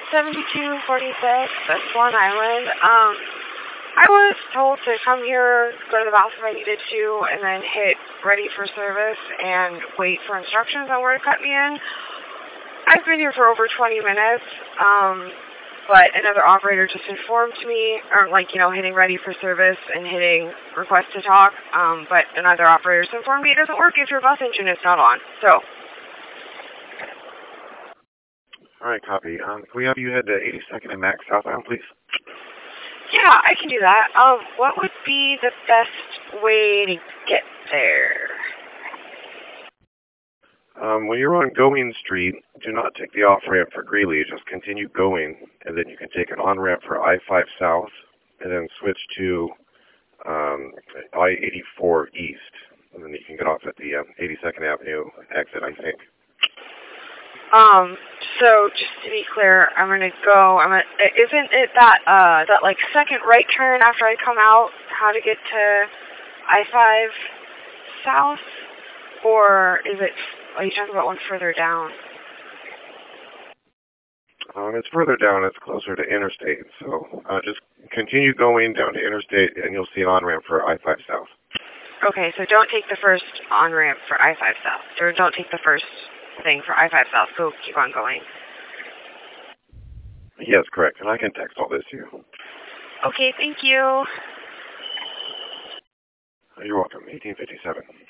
7246, that's Long Island. I was told to come here, go to the bathroom I needed to, and then hit ready for service and wait for instructions on where to cut me in. I've been here for over 20 minutes, but another operator just informed me, or hitting ready for service and hitting request to talk, but another operator just informed me it doesn't work if your bus engine is not on, so. All right, copy. Can we have you head to 82nd and Max southbound, please? Yeah, I can do that. What would be the best way to get there? When you're on Going Street, do not take the off-ramp for Greeley. Just continue going, and then you can take an on-ramp for I-5 South, and then switch to I-84 East, and then you can get off at the 82nd Avenue exit, I think. So just to be clear, isn't it that second right turn after I come out, how to get to I-5 South? Or are you talking about one further down? It's further down, it's closer to Interstate, so just continue going down to Interstate and you'll see an on-ramp for I-5 South. Okay, so don't take the first on-ramp for I-5 South, or don't take the first thing for I-5 South, so keep on going. Yes, correct, and I can text all this to you. Okay, thank you. You're welcome, 1857.